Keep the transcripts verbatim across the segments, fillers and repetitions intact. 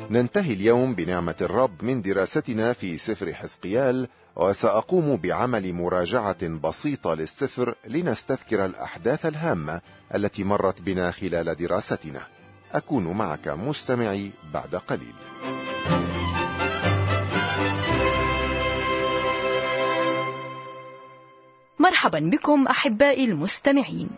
ننتهي اليوم بنعمة الرب من دراستنا في سفر حزقيال، وسأقوم بعمل مراجعة بسيطة للسفر لنستذكر الأحداث الهامة التي مرت بنا خلال دراستنا. أكون معك مستمعي بعد قليل. مرحبا بكم أحبائي المستمعين.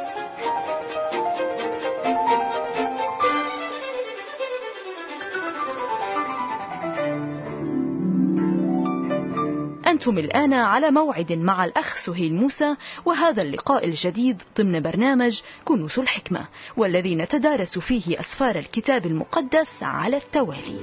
أنتم الآن على موعد مع الأخ سهيل موسى، وهذا اللقاء الجديد ضمن برنامج كنوز الحكمة، والذي نتدارس فيه أسفار الكتاب المقدس على التوالي.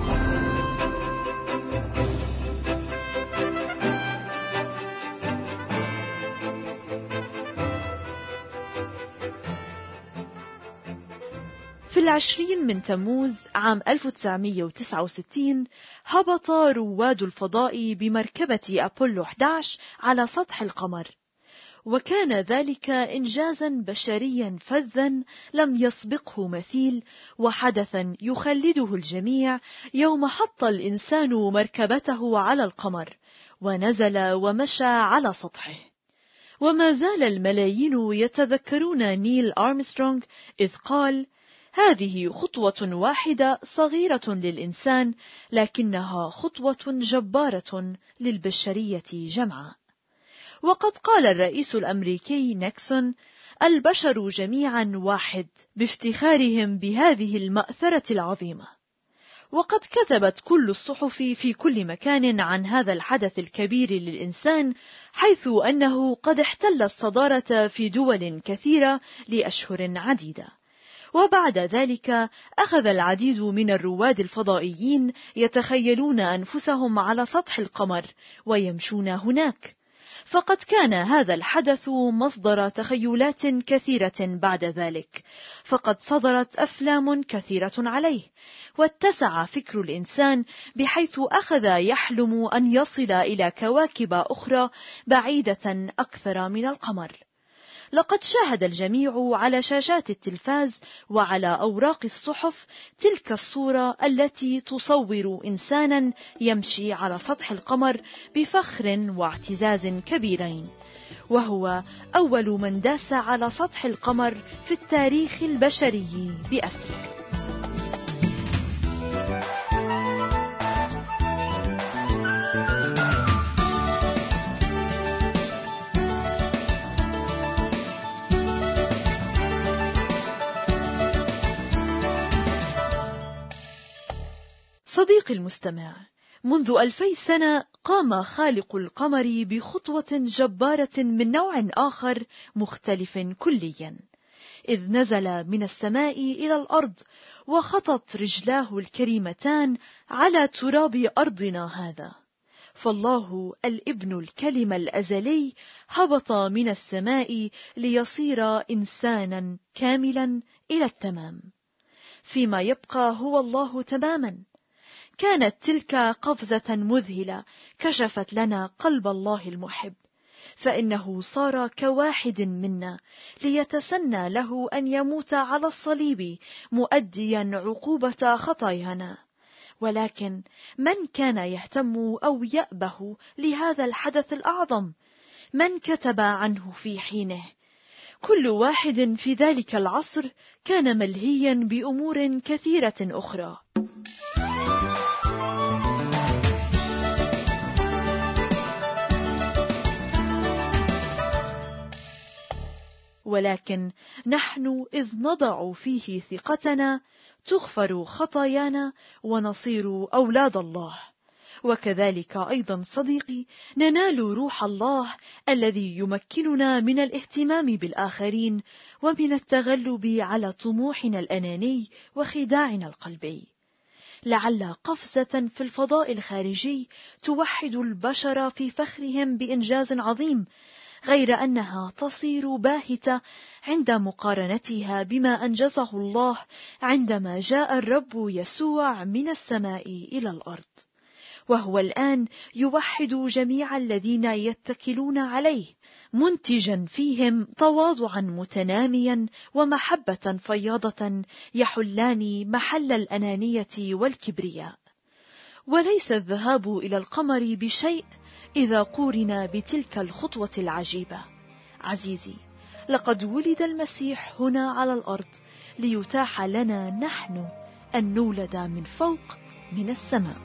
في العشرين من تموز عام ألف وتسعمائة وتسعة وستين هبط رواد الفضاء بمركبة أبولو أحد عشر على سطح القمر، وكان ذلك إنجازا بشريا فذا لم يسبقه مثيل، وحدثا يخلده الجميع يوم حط الإنسان مركبته على القمر ونزل ومشى على سطحه. وما زال الملايين يتذكرون نيل أرمسترونغ إذ قال: هذه خطوة واحدة صغيرة للإنسان، لكنها خطوة جبارة للبشرية جمعاء. وقد قال الرئيس الأمريكي نيكسون: البشر جميعا واحد، بافتخارهم بهذه المأثرة العظيمة. وقد كتبت كل الصحف في كل مكان عن هذا الحدث الكبير للإنسان، حيث أنه قد احتل الصدارة في دول كثيرة لأشهر عديدة. وبعد ذلك أخذ العديد من الرواد الفضائيين يتخيلون أنفسهم على سطح القمر ويمشون هناك، فقد كان هذا الحدث مصدر تخيلات كثيرة بعد ذلك، فقد صدرت أفلام كثيرة عليه، واتسع فكر الإنسان بحيث أخذ يحلم أن يصل إلى كواكب أخرى بعيدة أكثر من القمر. لقد شاهد الجميع على شاشات التلفاز وعلى أوراق الصحف تلك الصورة التي تصور إنسانا يمشي على سطح القمر بفخر واعتزاز كبيرين، وهو أول من داس على سطح القمر في التاريخ البشري بأسره. صديقي المستمع، منذ ألفي سنة قام خالق القمر بخطوة جبارة من نوع آخر مختلف كليا، إذ نزل من السماء إلى الأرض وخطت رجلاه الكريمتان على تراب أرضنا هذا. فالله الابن الكلمة الأزلي هبط من السماء ليصير إنسانا كاملا إلى التمام، فيما يبقى هو الله تماما. كانت تلك قفزة مذهلة كشفت لنا قلب الله المحب، فإنه صار كواحد منا ليتسنى له أن يموت على الصليب مؤديا عقوبة خطايانا. ولكن من كان يهتم أو يأبه لهذا الحدث الأعظم؟ من كتب عنه في حينه؟ كل واحد في ذلك العصر كان ملهيا بأمور كثيرة أخرى. ولكن نحن إذ نضع فيه ثقتنا تغفر خطايانا ونصير أولاد الله. وكذلك أيضا صديقي ننال روح الله الذي يمكننا من الاهتمام بالآخرين ومن التغلب على طموحنا الأناني وخداعنا القلبي. لعل قفزة في الفضاء الخارجي توحد البشر في فخرهم بإنجاز عظيم، غير أنها تصير باهتة عند مقارنتها بما أنجزه الله عندما جاء الرب يسوع من السماء إلى الأرض. وهو الآن يوحد جميع الذين يتكلون عليه، منتجا فيهم تواضعا متناميا ومحبة فياضة يحلان محل الأنانية والكبرياء. وليس الذهاب إلى القمر بشيء إذا قورن بتلك الخطوة العجيبة. عزيزي، لقد ولد المسيح هنا على الأرض ليتاح لنا نحن أن نولد من فوق من السماء.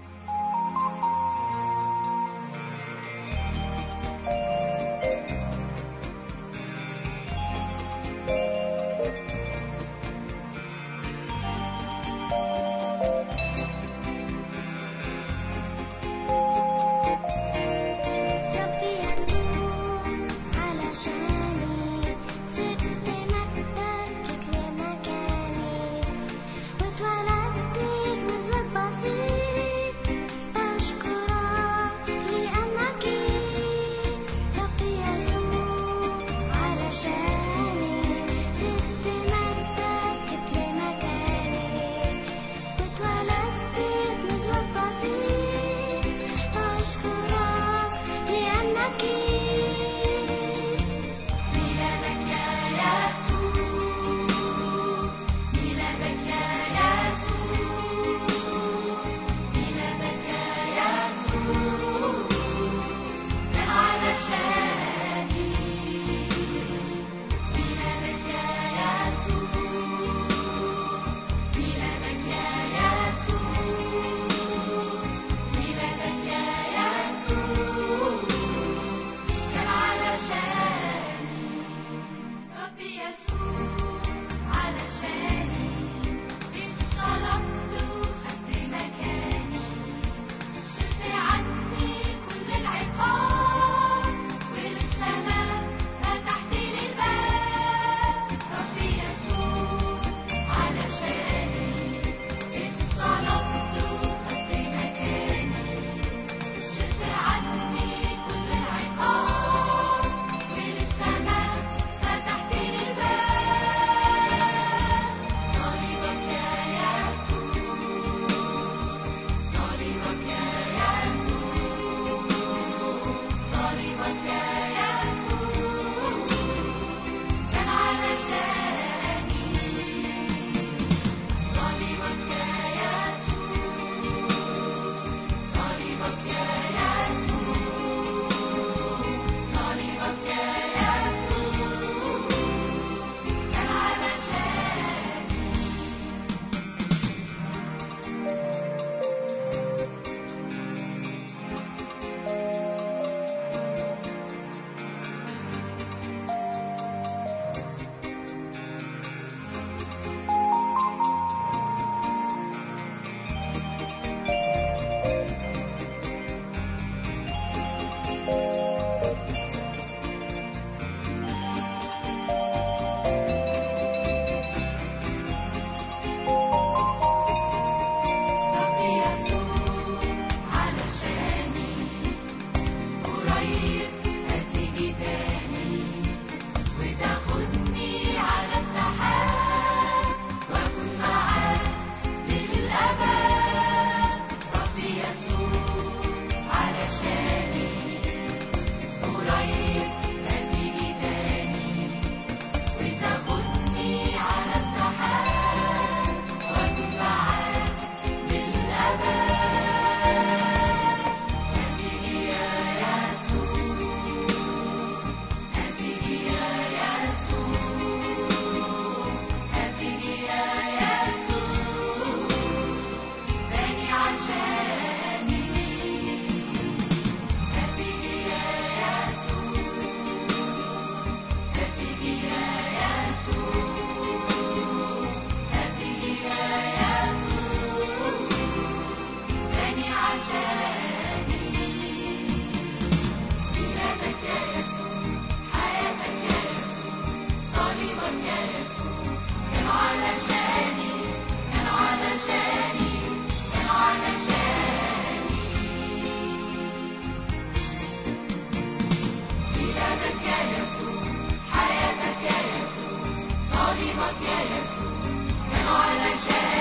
صليبك يا يسوع كان علشان